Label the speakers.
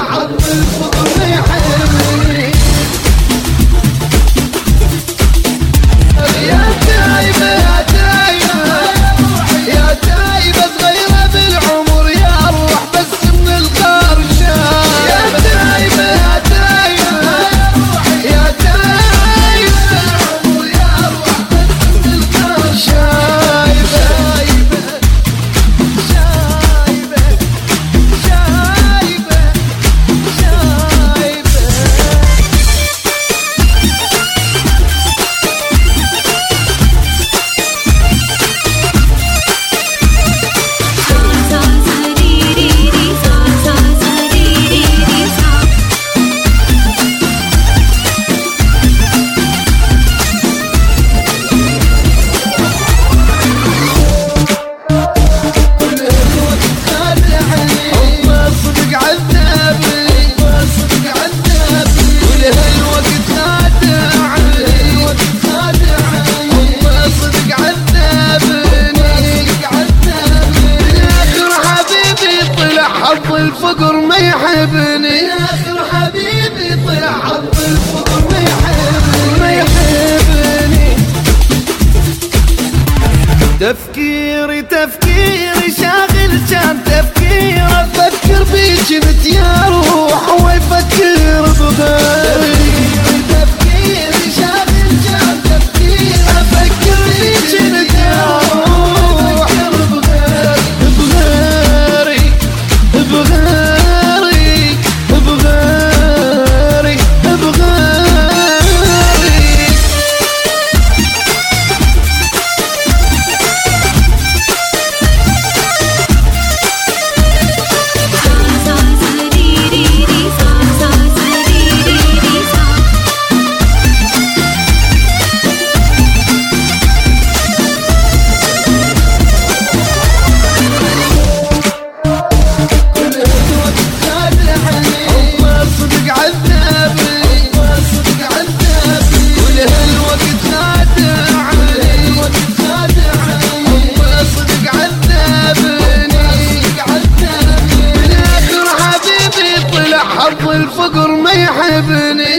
Speaker 1: حظ الفقر ما يحبني. يا تايبة يا تايبة يا تايبة صغيرة بالعمر يا روح بس من الغار شايبة. يا تايبة يا تايبة يا تايبة بالعمر يا روح بس من الغار شايبة. شايبة شايبة شايبة. حظ الفقر ما يحبني. آخر حبيبي طلع حظ الفقر ما يحبني ما يحبني. تفكيري تفكيري شاغل كان تفكير افكر بيك انت يا روح ويفكر بغيري. تفكيري شاغل كان تفكير افكر بيك انت يا روح بغيري بغيري بغيري بغيري. حظ الفقر ما يحبني.